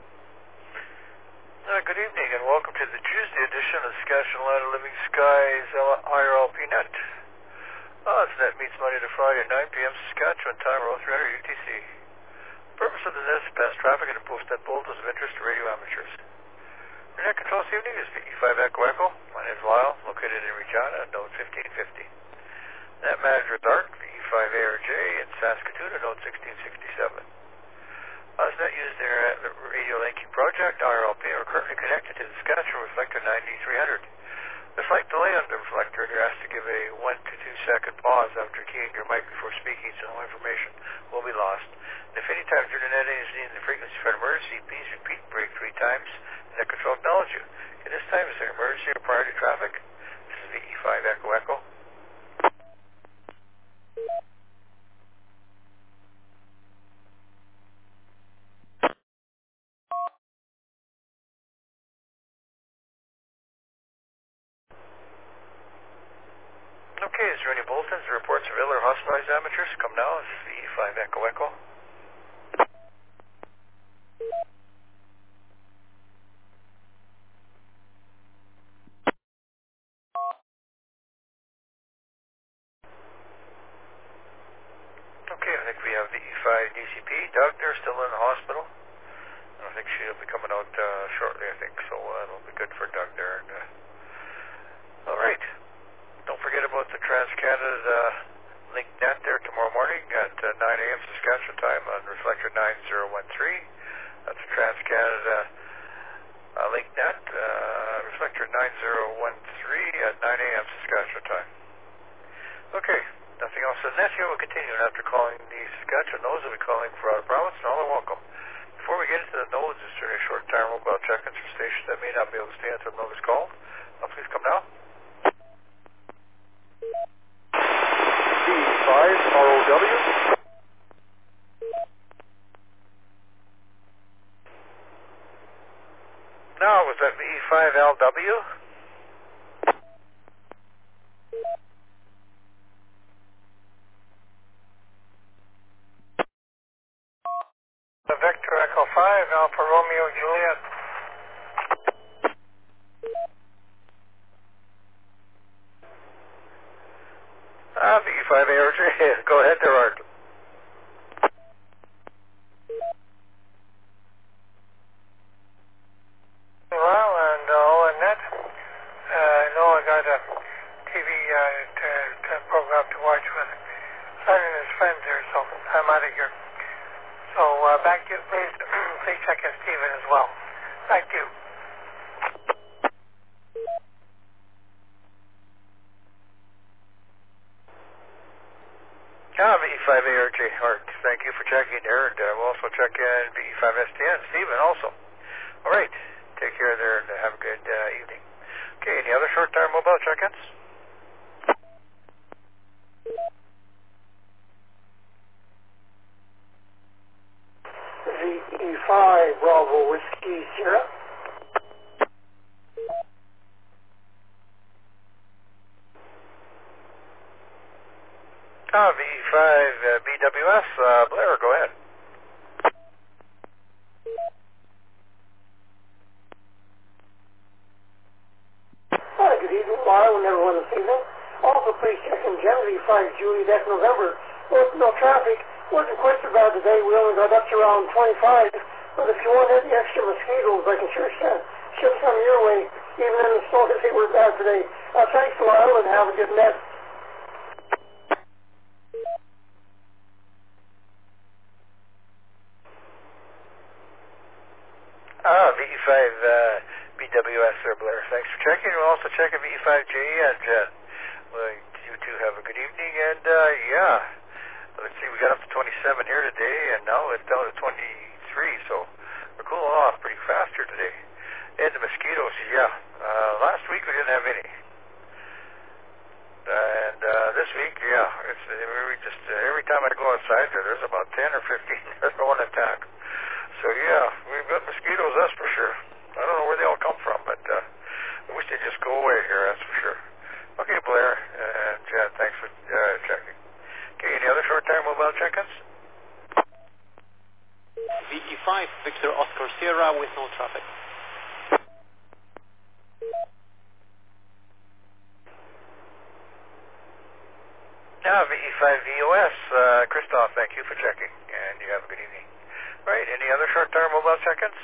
Good evening and welcome to the Tuesday edition of Saskatchewan Land of Living Skies IRLP Net. This net meets Monday to Friday at 9 p.m. Saskatchewan time, row 300 UTC. The purpose of the net is to pass traffic and to post net bulletins of interest to radio amateurs. Your net control this evening is VE5 Echo Echo. My name is Lyle, located in Regina, node 1550. Net manager is Art, VE5 ARJ in Saskatoon, node 1667. This net used in the radio linking project, IRLP, are currently connected to the Saskatchewan reflector 9300. The slight delay on the reflector, you're asked to give a 1 to 2 second pause after keying your mic before speaking, so no information will be lost. And if any time during the netting is needed the frequency for an emergency, please repeat and break 3 times, and net control acknowledge you. At this time, is there an emergency or priority traffic? This is VE5 Echo Echo. Okay, is there any bulletins or reports of ill or hospitalized amateurs? Come now, this is VE5 Echo Echo. Okay, I think we have VE5 DCP. Doug, they're still in the hospital. I think she'll be coming out shortly, I think, so it'll be good for Doug there. All right. Don't forget about the TransCanada Link Net there tomorrow morning at 9 a.m. Saskatchewan time on reflector 9013. That's the TransCanada Link Net, reflector 9013 at 9 a.m. Saskatchewan time. Okay, nothing else on that here. We'll continue after calling the Saskatchewan nodes. We'll be calling for our province, and all are welcome. Before we get into the nodes, is there any short-term mobile check-ins for stations that may not be able to stay until the node is called? Please come now. VE5 ROW. Now, was that VE5 LW? Vector Echo 5, Alpha Romeo Juliet. VE5 ARJ, go ahead there, Art. Well, and all in net, I know I got a TV program to watch with son and his friends there, so I'm out of here. So back to you, please. Please check in Stephen as well. Back to you. VE5 ARJ, Art, thank you for checking there, and we'll also check in VE5 STN, Stephen also. All right, take care there and have a good evening. Okay, any other short-term mobile check-ins? VE5 Bravo Whiskey Sierra. VE5 BWS, Blair, go ahead. Hi, good evening, Lyle, and everyone this evening. Also, please check in Gen V5 Julie, that's November. No traffic. Wasn't quite so bad today. We only got up to around 25. But if you want any extra mosquitoes, I can sure ship some your way, even in the snow if they were bad today. Thanks, Lyle, and have a good net. VE5 BWS there, Blair. Thanks for checking. We'll also check in VE5J and Jen. Well, you two have a good evening, and yeah. Let's see, we got up to 27 here today, and now it's down to 23, so we're cooling off pretty fast here today. And the mosquitoes, yeah. Last week we didn't have any. And this week, yeah, we just every time I go outside there's about 10 or 15 that go on attack. So yeah, we've got mosquitoes, that's for sure. I don't know where they all come from, but I wish they'd just go away here, that's for sure. Okay, Blair and Jen, thanks for checking. Okay, any other short-term mobile check-ins? VE5 5 Victor Oscar Sierra with no traffic. VE5VOS, Christoph, thank you for checking, and you have a good evening. Right, any other short-term mobile check-ins?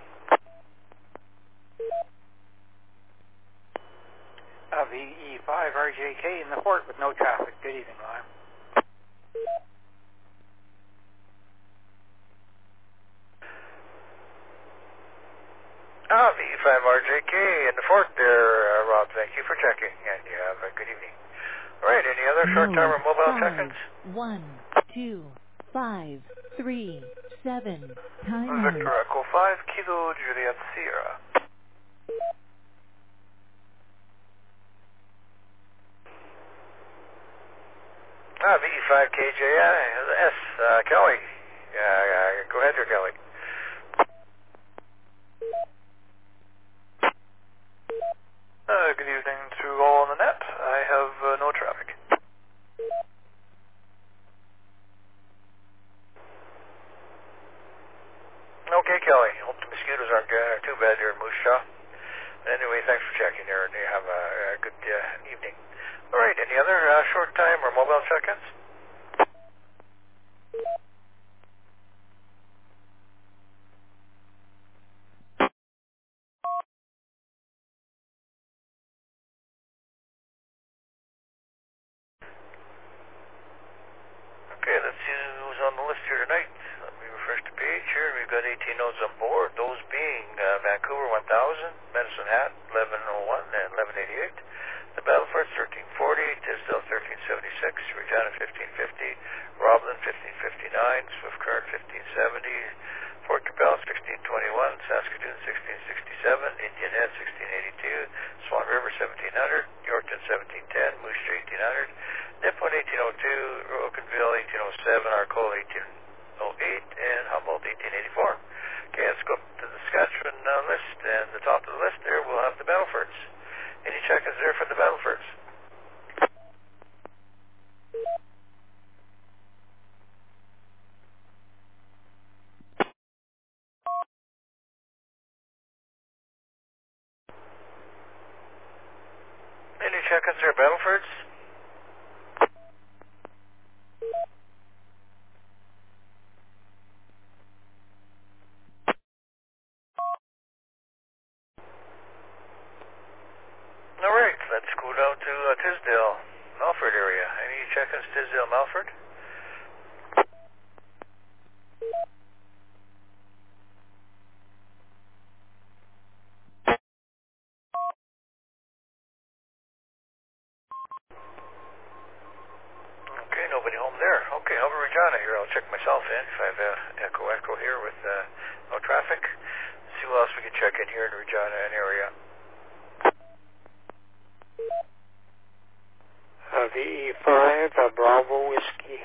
VE5RJK in the port with no traffic. Good evening, Ryan. VE5RJK in the fort there, Rob, thank you for checking, and you have a good evening. All right, any other short-term or mobile check-ins? 1, 2, 5, 3, 7, timer. Victor Echo 5, Kilo Juliet Sierra. VE5KJS, Kelly. Go ahead there, Kelly. Good evening to all on the net. I have no traffic. Okay, Kelly. Hope the mosquitoes aren't too bad here in Moose Jaw. Anyway, thanks for checking there, and you have a good evening. All right, any other short time or mobile check-ins? Okay, let's see who's on the list here tonight. Let me refresh the page here. We've got 18 nodes on board, those being Vancouver 1000, Medicine Hat 1101 and 1188, the Battleford 1340, Tisdale 1376, Regina 1550, Roblin 1559, Swift Current 1570, Fort Capel 1621, Saskatoon 1667, Indian Head 1682, Swan River 1700, Yorkton 1710, Moose Jaw 1800, Nippon 1802, Rocanville 1807, Arcola 1808, and Humboldt 1884. Okay, let's go up to the Saskatchewan list, and the top of the list there we'll have the Battlefords. Any check-ins there for the Battlefords? Any check-ins there, Battlefords? All right, let's go down to Tisdale, Melford area. Any check-ins Tisdale, Melford? Okay, nobody home there. Okay, over Regina here. I'll check myself in if I have echo here with no traffic. See what else we can check in here in Regina and area. VE5, Bravo Whiskey.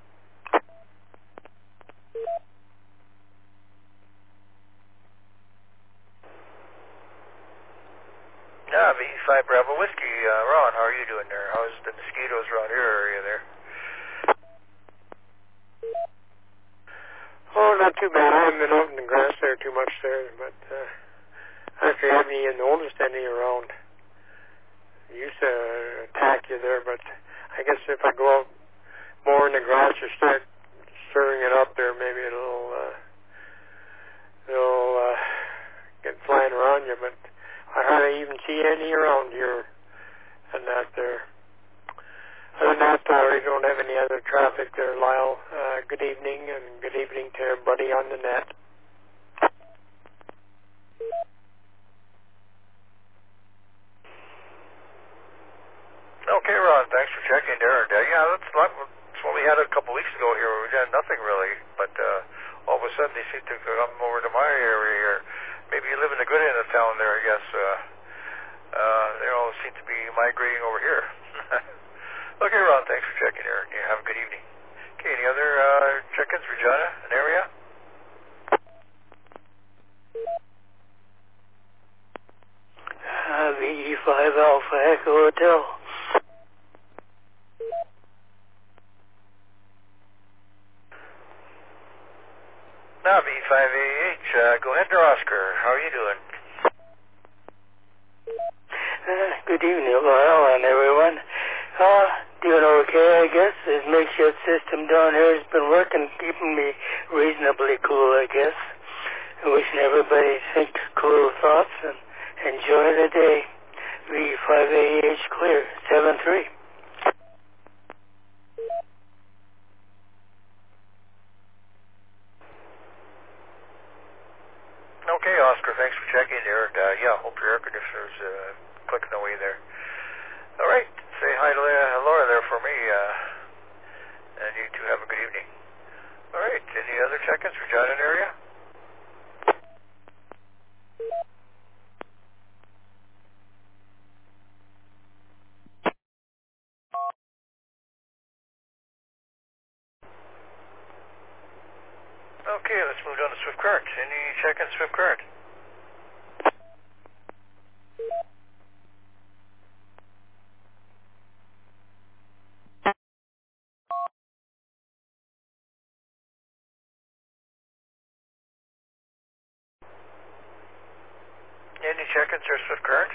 VE5 Bravo Whiskey. Ron, how are you doing there? How's the mosquitoes around your area there? Oh, not too bad. I haven't been out in the grass there too much there, but actually I haven't even noticed any around. They used to attack you there, but I guess if I go out more in the grass or start stirring it up there, maybe it'll get flying around you, but I hardly even see any around here and that there. Other than that, I really don't have any other traffic there, Lyle. Good evening, and good evening to everybody on the net. Okay, Ron, thanks for checking there. Yeah, that's what we had a couple weeks ago here. We had nothing really, but all of a sudden they seem to come over to my area here. Maybe you live in the good end of town there, I guess. They all seem to be migrating over here. Okay, Ron, thanks for checking here. You have a good evening. Okay, any other check-ins, Regina, an area? VE5 Alpha Echo Hotel. Now, V5AH, go ahead there, Oscar. How are you doing? Good evening, Lyle, and everyone. Doing okay, I guess. This makeshift system down here has been working, keeping me reasonably cool, I guess. Wishing everybody think cool thoughts and enjoy the day. V5AH clear, 7-3. Okay, Oscar, thanks for checking there. And, yeah, hope your air conditioner's clicking away there. All right, say hi to Laura there for me, and you two have a good evening. All right, any other check-ins for John in area? Okay, let's move down to Swift Current. Any check-ins Swift Current? Any check-ins or Swift Current?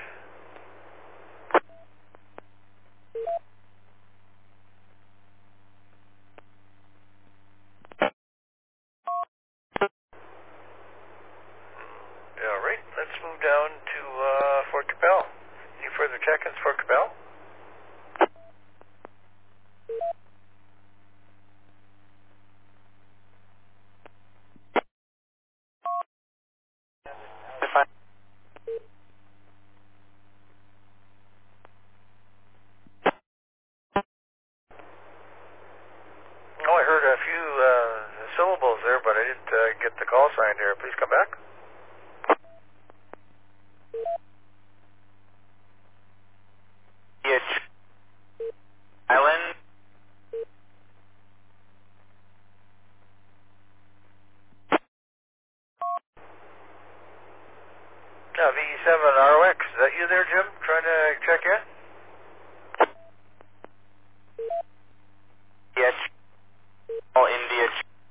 All right, let's move down to Fort Capel. Any further check-ins for Capel? Oh, I heard a few syllables there, but I didn't get the call sign there. Please come back. Yes. Island. V7ROX, is that you there, Jim? Trying to check in? Yes. All India.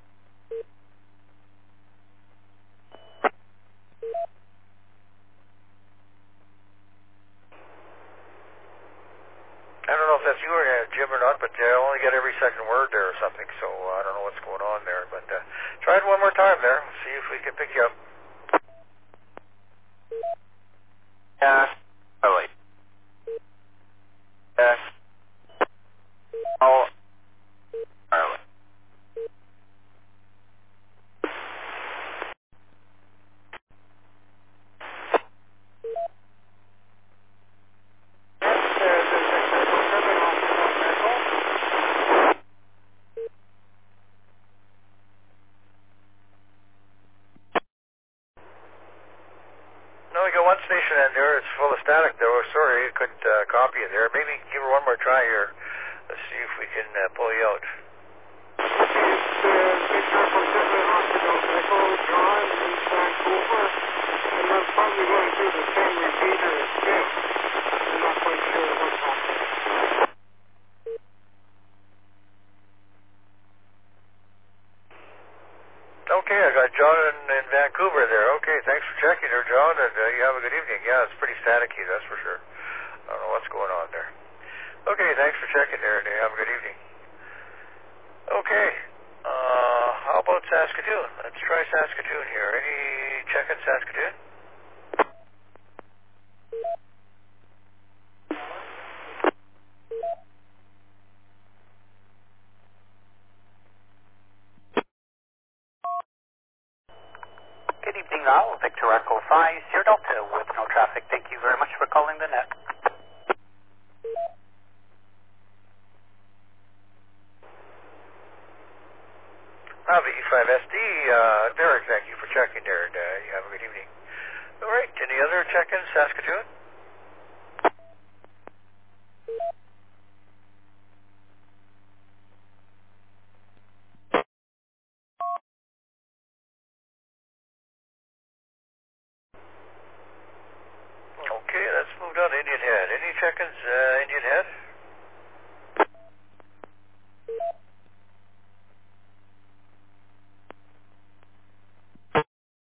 I don't know if that's you or Jim or not, but I only get every second word there or something, so I don't know what's going on there. But try it one more time there. See if we can pick you up. Yes. Early. Yes. All early. No, we got one station in there. It's full of static, though. Sorry, I couldn't copy it there. Maybe give her one more try here. Let's see if we can pull you out. John in Vancouver, and that's probably going to do the same repeater as this. I'm not quite sure what's happening. Okay, I got John in Vancouver there. Okay, thanks for checking there, John, and you have a good evening. Yeah, it's pretty staticky, that's for sure. I don't know what's going on there. Okay, thanks for checking there, and you have a good evening. Okay, how about Saskatoon? Let's try Saskatoon here. Any check in Saskatoon? Good evening, all. Victor Echo 5, Sierra Delta with no traffic. Thank you very much for calling the net. V5SD, Derek, thank you for checking there, and you have a good evening. All right, any other check-ins, Saskatoon?